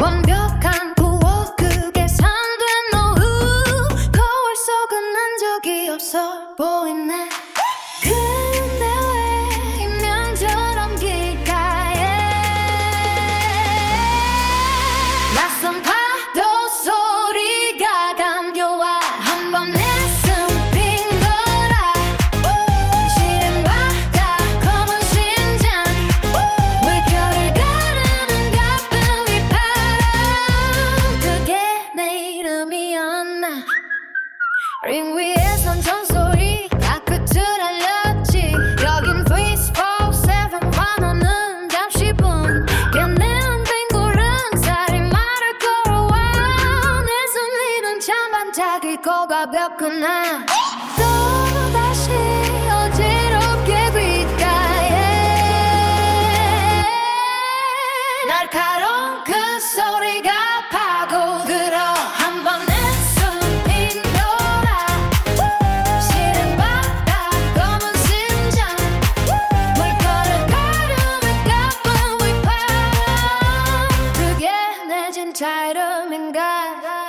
완벽한 부엌 그 계산된 노후 거울 속은 난 적이 없어 보이네. 근데 왜 인명처럼 귓가에 낯선 파도 소리가 감겨와. 한번 내 숨 빈 거라 시린 바다 검은 심장 물결을 가르는 가쁜 휘파람 그게 내 이름이었나. 링 위에선 전소리가 끝을 알렸지. 여긴 Freeze for Seven 환호는 잠시뿐. 걔네는 빙구른 살인마를 걸어와. 내 순리는 참 반짝이고 가볍구나. 또다시 어지럽게 귓가에 날카로운 그 소리가 파고들어. 한번 내 숨 빈 거라 시린 바다 검은 심장 물결을 가르는 가쁜 휘파람 그게 내 진짜 이름인가.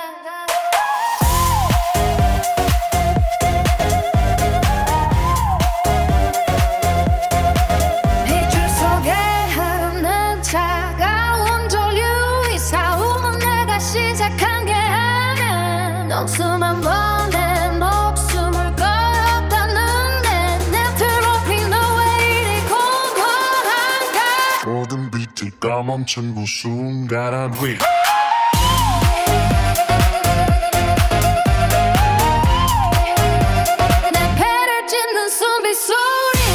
빗줄 속에 흐르는 차가운 전류 이 싸움은 내가 시작한 게 아니야. 녹수만 보내 목숨을 걸었다는데 내 트로피는 왜 이리 공허한가. 모든 비트가 멈춘 그 순간 위 내 배를 찢는 숨비 소리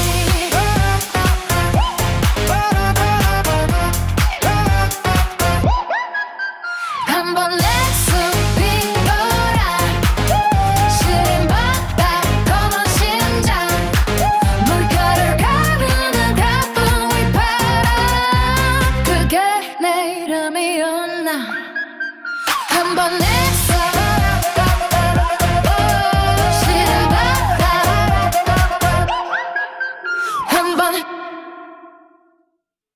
한번 내 숨 빈 거라 시린 바다 검은 심장 물결을 가르는 가쁜 휘파람 그게 내 이름이었나. 한번 내